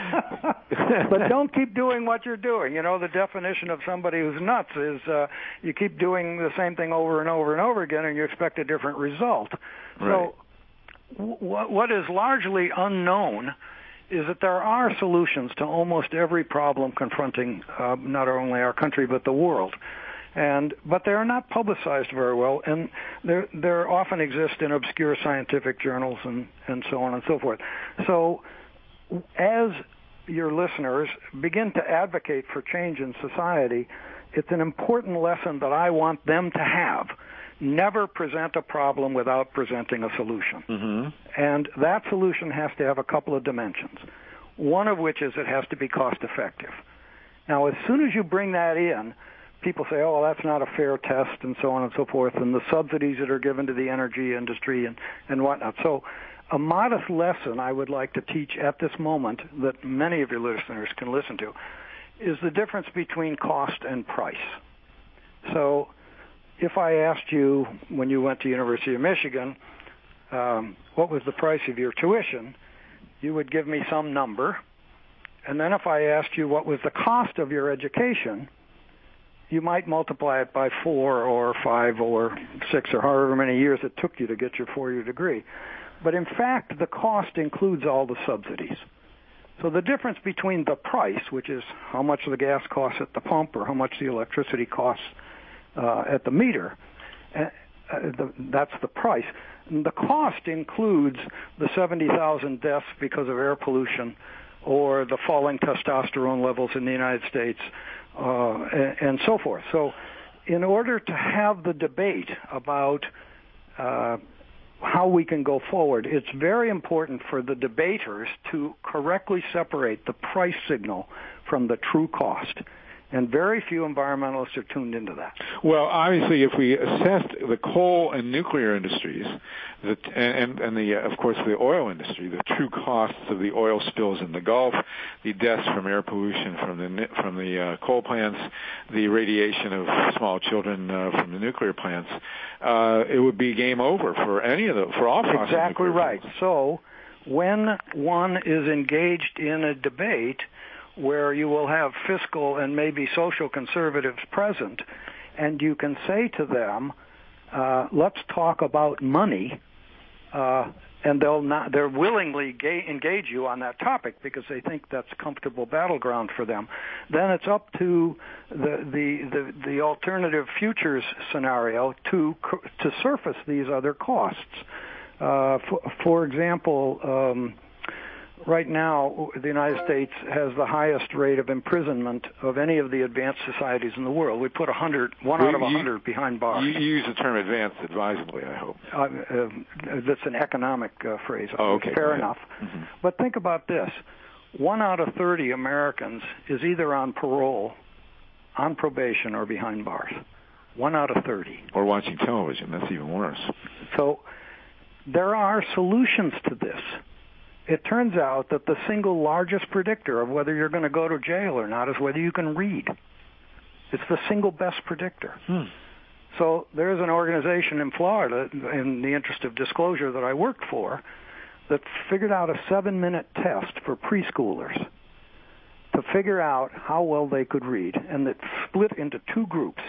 But don't keep doing what you're doing. You know, the definition of somebody who's nuts is uh, you keep doing the same thing over and over and over again, and you expect a different result. Right. So w- what is largely unknown is that there are solutions to almost every problem confronting uh, not only our country but the world. And but they are not publicized very well, and they they often exist in obscure scientific journals and, and so on and so forth. So as your listeners begin to advocate for change in society, it's an important lesson that I want them to have. Never present a problem without presenting a solution. Mm-hmm. And that solution has to have a couple of dimensions, one of which is it has to be cost effective. Now, as soon as you bring that in, people say, oh, well, that's not a fair test, and so on and so forth, and the subsidies that are given to the energy industry and, and whatnot. So a modest lesson I would like to teach at this moment that many of your listeners can listen to is the difference between cost and price. So if I asked you when you went to University of Michigan, um, what was the price of your tuition, you would give me some number. And then if I asked you what was the cost of your education, you might multiply it by four or five or six or however many years it took you to get your four-year degree. But in fact, the cost includes all the subsidies. So the difference between the price, which is how much the gas costs at the pump or how much the electricity costs uh, at the meter, uh, the, that's the price. And the cost includes the seventy thousand deaths because of air pollution or the falling testosterone levels in the United States, uh, and, and so forth. So in order to have the debate about uh, how we can go forward, it's very important for the debaters to correctly separate the price signal from the true cost. And very few environmentalists are tuned into that. Well, obviously, if we assessed the coal and nuclear industries, the, and, and the, of course, the oil industry, the true costs of the oil spills in the Gulf, the deaths from air pollution from the from the uh, coal plants, the radiation of small children uh, from the nuclear plants, uh, it would be game over for any of the for all fossil Exactly nuclear right. fuels. So, when one is engaged in a debate where you will have fiscal and maybe social conservatives present, and you can say to them, uh, let's talk about money, uh, and they'll not, they're willingly ga- engage you on that topic because they think that's comfortable battleground for them. Then it's up to the the, the, the alternative futures scenario to to surface these other costs. Uh, for, for example, um, right now, the United States has the highest rate of imprisonment of any of the advanced societies in the world. We put one hundred, one out of one hundred behind bars. You use the term advanced advisably, I hope. Uh, uh, that's an economic uh, phrase. Oh, okay. Fair enough. Mm-hmm. But think about this. One out of thirty Americans is either on parole, on probation, or behind bars. One out of thirty. Or watching television. That's even worse. So there are solutions to this. It turns out that the single largest predictor of whether you're going to go to jail or not is whether you can read. It's the single best predictor. Hmm. So there's an organization in Florida, in the interest of disclosure, that I worked for, that figured out a seven-minute test for preschoolers to figure out how well they could read, and that split into two groups.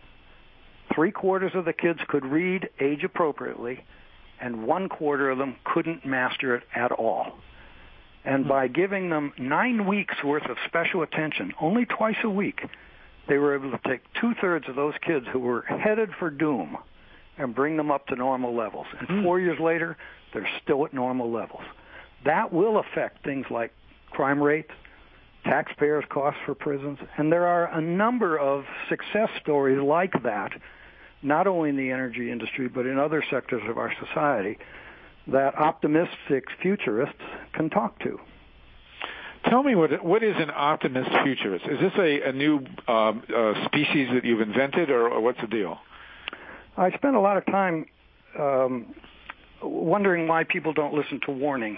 Three quarters of the kids could read age appropriately, and one quarter of them couldn't master it at all. And by giving them nine weeks worth of special attention, only twice a week, they were able to take two-thirds of those kids who were headed for doom and bring them up to normal levels. And mm. four years later, they're still at normal levels. That will affect things like crime rates, taxpayers' costs for prisons, and there are a number of success stories like that, not only in the energy industry, but in other sectors of our society, that optimistic futurists can talk to. Tell me, what what is an optimist futurist? Is this a, a new um, uh, species that you've invented, or, or what's the deal? I spent a lot of time um, wondering why people don't listen to warnings.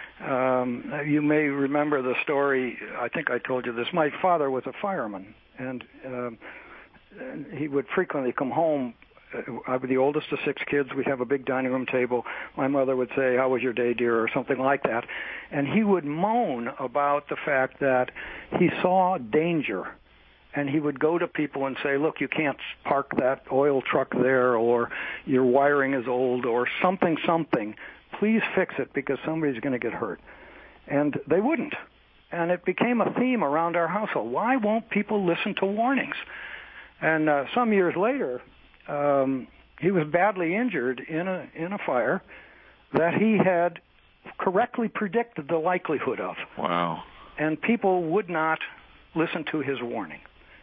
Um, you may remember the story, I think I told you this. My father was a fireman, and um, he would frequently come home I was the oldest of six kids. We'd have a big dining room table. My mother would say, "How was your day, dear?" or something like that. And he would moan about the fact that he saw danger. And he would go to people and say, "Look, you can't park that oil truck there, or your wiring is old, or something, something. Please fix it because somebody's going to get hurt." And they wouldn't. And it became a theme around our household. Why won't people listen to warnings? And uh, some years later, um, he was badly injured in a in a fire that he had correctly predicted the likelihood of. Wow. And people would not listen to his warning.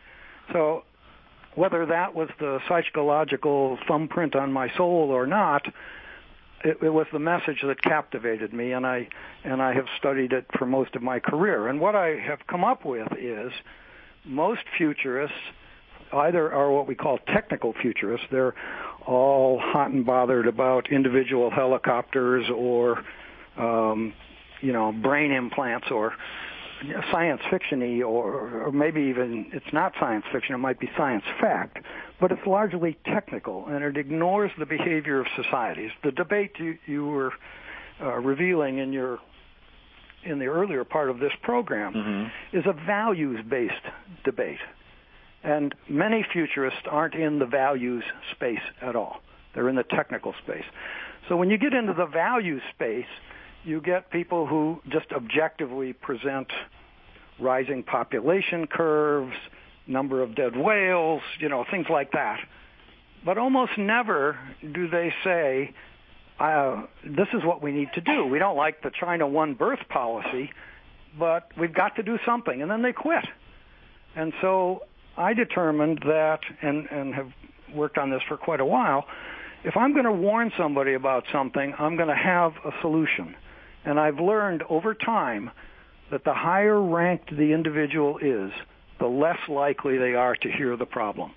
So whether that was the psychological thumbprint on my soul or not, it, it was the message that captivated me, and I and I have studied it for most of my career. And what I have come up with is most futurists either are what we call technical futurists. They're all hot and bothered about individual helicopters or, um, you know, brain implants or science fiction-y, or, or maybe even it's not science fiction, it might be science fact, but it's largely technical, and it ignores the behavior of societies. The debate you, you were uh, revealing in your in the earlier part of this program mm-hmm. is a values-based debate. And many futurists aren't in the values space at all. They're in the technical space. So when you get into the values space, you get people who just objectively present rising population curves, number of dead whales, you know, things like that. But almost never do they say, uh, this is what we need to do. We don't like the China one birth policy, but we've got to do something. And then they quit. And so I determined that, and, and have worked on this for quite a while, if I'm going to warn somebody about something, I'm going to have a solution. And I've learned over time that the higher ranked the individual is, the less likely they are to hear the problem.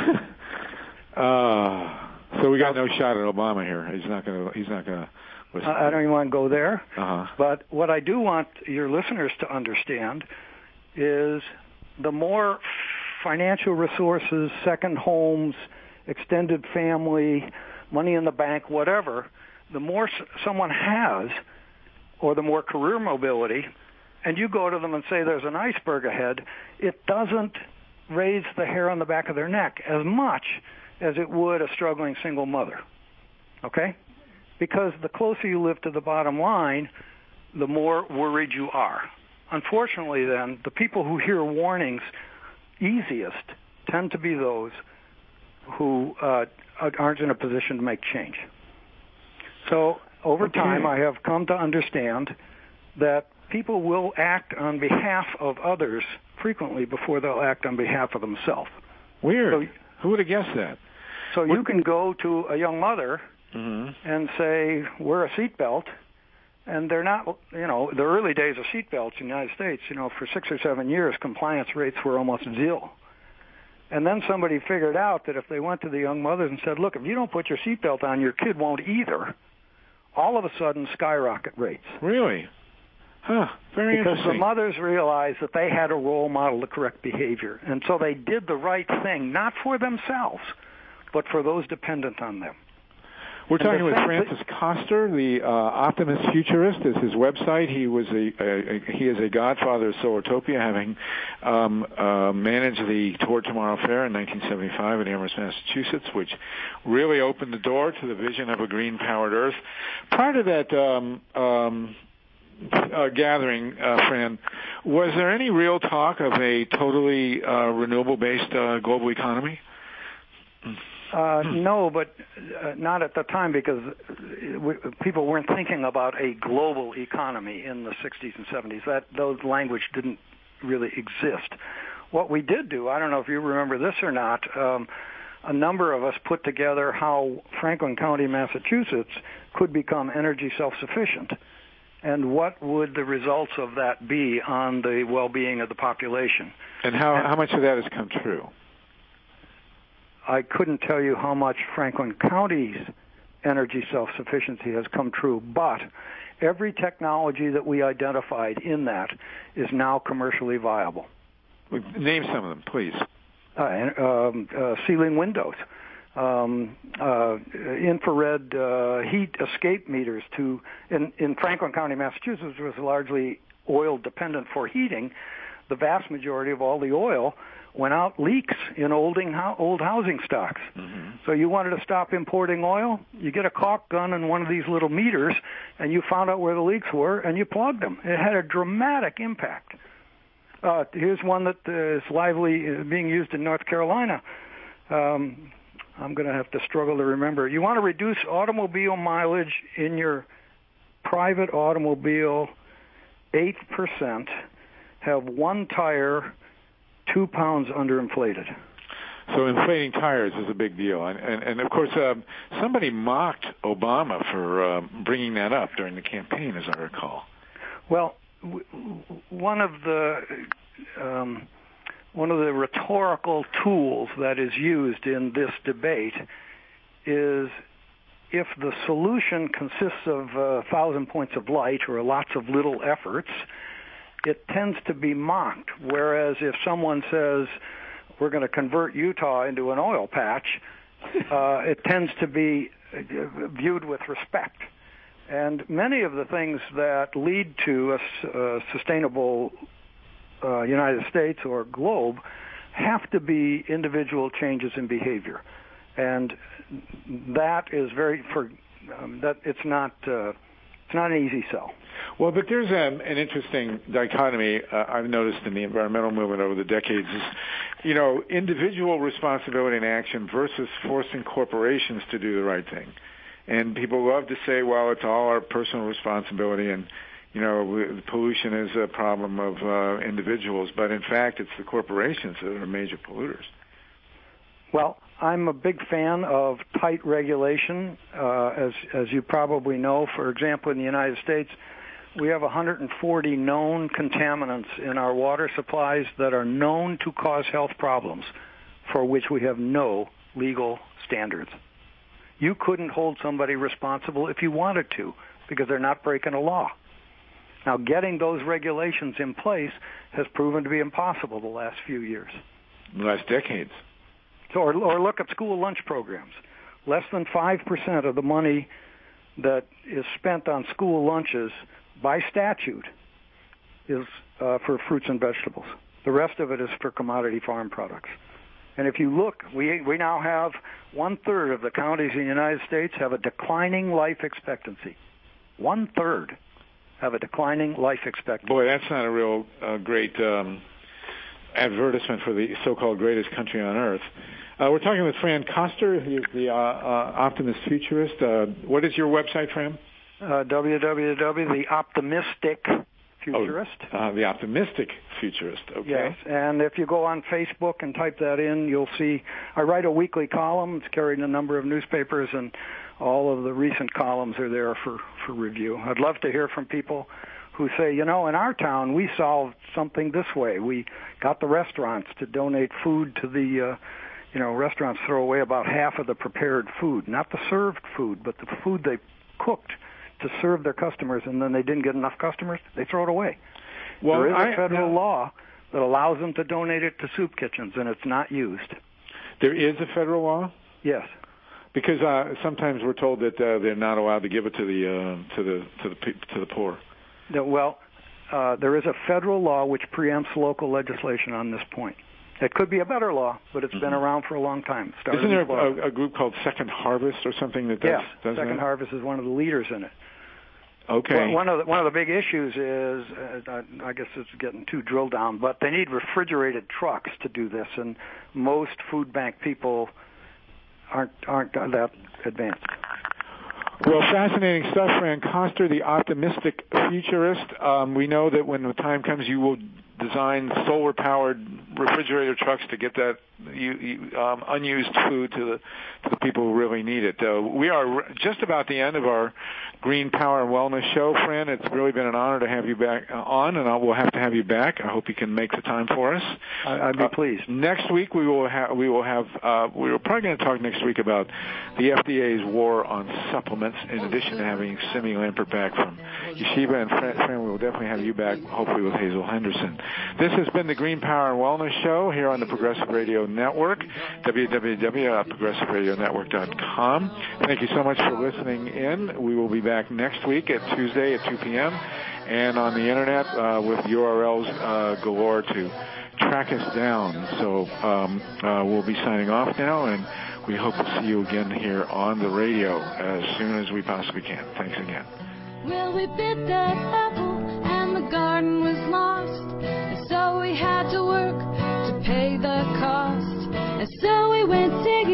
uh, so we got no shot at Obama here. He's not going to. He's not going to listen. I don't even want to go there. Uh-huh. But what I do want your listeners to understand is the more financial resources, second homes, extended family, money in the bank, whatever, the more someone has, or the more career mobility, and you go to them and say there's an iceberg ahead, it doesn't raise the hair on the back of their neck as much as it would a struggling single mother. Okay? Because the closer you live to the bottom line, the more worried you are. Unfortunately, then, the people who hear warnings easiest tend to be those who uh, aren't in a position to make change. So over okay. time, I have come to understand that people will act on behalf of others frequently before they'll act on behalf of themselves. Weird. So, who would have guessed that? So what? You can go to a young mother mm-hmm. and say, wear a seatbelt, and they're not, you know, the early days of seatbelts in the United States, you know, for six or seven years, compliance rates were almost zero. And then somebody figured out that if they went to the young mothers and said, look, if you don't put your seatbelt on, your kid won't either, all of a sudden skyrocket rates. Really? Huh, very because interesting. The mothers realized that they had a role model to correct behavior. And so they did the right thing, not for themselves, but for those dependent on them. We're and talking with Francis Koster, the uh, optimist futurist. Is his website. He was a, a, a he is a godfather of Solartopia, having um, uh, managed the Toward Tomorrow Fair in nineteen seventy-five in Amherst, Massachusetts, which really opened the door to the vision of a green-powered Earth. Prior to that um, um, uh, gathering, uh, Fran, was there any real talk of a totally uh, renewable-based uh, global economy? Uh, no, but uh, not at the time, because we, people weren't thinking about a global economy in the sixties and seventies. That those language didn't really exist. What we did do, I don't know if you remember this or not, um, a number of us put together how Franklin County, Massachusetts could become energy self-sufficient, and what would the results of that be on the well-being of the population. And how, and, how much of that has come true? I couldn't tell you how much Franklin County's energy self-sufficiency has come true, but every technology that we identified in that is now commercially viable. Name some of them, please. Uh, um, uh, ceiling windows. um, uh, infrared uh, heat escape meters to, in, in Franklin County, Massachusetts, was largely oil dependent for heating. The vast majority of all the oil went out leaks in old, old housing stocks. Mm-hmm. So you wanted to stop importing oil, you get a caulk gun and one of these little meters, and you found out where the leaks were, and you plugged them. It had a dramatic impact. Uh, here's one that is lively uh, being used in North Carolina. Um, I'm going to have to struggle to remember. You want to reduce automobile mileage in your private automobile eight percent, have one tire two pounds underinflated. So inflating tires is a big deal. And, and, and of course, uh, somebody mocked Obama for uh, bringing that up during the campaign, as I recall. Well, w- one of the... Um, One of the rhetorical tools that is used in this debate is if the solution consists of a thousand points of light or lots of little efforts, it tends to be mocked. Whereas if someone says, we're going to convert Utah into an oil patch, uh, it tends to be viewed with respect. And many of the things that lead to a, a sustainable Uh, United States or globe have to be individual changes in behavior, and that is very for um, that it's not uh, it's not an easy sell. Well, but there's um, an interesting dichotomy uh, I've noticed in the environmental movement over the decades is, you know, individual responsibility and action versus forcing corporations to do the right thing. And people love to say, well, it's all our personal responsibility and you know, pollution is a problem of uh, individuals, but in fact, it's the corporations that are major polluters. Well, I'm a big fan of tight regulation. Uh, as as you probably know, for example, in the United States, we have one hundred forty known contaminants in our water supplies that are known to cause health problems, for which we have no legal standards. You couldn't hold somebody responsible if you wanted to, because they're not breaking a law. Now, getting those regulations in place has proven to be impossible the last few years. The last decades. So, or, or look at school lunch programs. Less than five percent of the money that is spent on school lunches by statute is uh, for fruits and vegetables. The rest of it is for commodity farm products. And if you look, we we now have one-third of the counties in the United States have a declining life expectancy. One-third have a declining life expectancy. Boy, that's not a real uh, great um, advertisement for the so-called greatest country on earth. Uh, we're talking with Fran Koster. He's the uh, uh, Optimist Futurist. Uh, what is your website, Fran? Uh, w w w dot the optimistic futurist. Oh, uh, the Optimistic Futurist, okay. Yes, and if you go on Facebook and type that in, you'll see I write a weekly column. It's carried in a number of newspapers, and all of the recent columns are there for, for review. I'd love to hear from people who say, you know, in our town we solved something this way. We got the restaurants to donate food to the, uh, you know, restaurants throw away about half of the prepared food, not the served food, but the food they cooked to serve their customers, and then they didn't get enough customers, they throw it away. Well, there is a federal I, uh, law that allows them to donate it to soup kitchens, and it's not used. There is a federal law? Yes. Because uh, sometimes we're told that uh, they're not allowed to give it to the uh, to the to the to the poor. No, well, uh, there is a federal law which preempts local legislation on this point. It could be a better law, but it's mm-hmm. been around for a long time. Isn't there a, a group called Second Harvest or something that does, yes, does Second that? Harvest is one of the leaders in it. Okay. Well, one of the, one of the big issues is, uh, I guess it's getting too drilled down, but they need refrigerated trucks to do this, and most food bank people aren't aren't that advanced. Well, fascinating stuff, Fran Koster, the Optimistic Futurist. Um, we know that when the time comes, you will design solar-powered refrigerator trucks to get that you, you, um, unused food to the to the people who really need it. Uh, we are just about the end of our Green Power and Wellness show, Fran. It's really been an honor to have you back on, and I will have to have you back. I hope you can make the time for us. I'd be uh, pleased. Next week we will have we will have uh, we are probably going to talk next week about the F D A's war on supplements. In addition to having Simi Lampert back from Yeshiva, and Fran, Fran, we will definitely have you back, hopefully with Hazel Henderson. This has been the Green Power and Wellness show here on the Progressive Radio Network, w w w dot progressive radio network dot com. Thank you so much for listening in. We will be back next week at Tuesday at two p.m. and on the Internet uh, with U R Ls uh, galore to track us down. So um, uh, we'll be signing off now, and we hope to see you again here on the radio as soon as we possibly can. Thanks again. Well, we bit that apple and the garden was lost, and so we had to work to pay the cost, and so we went digging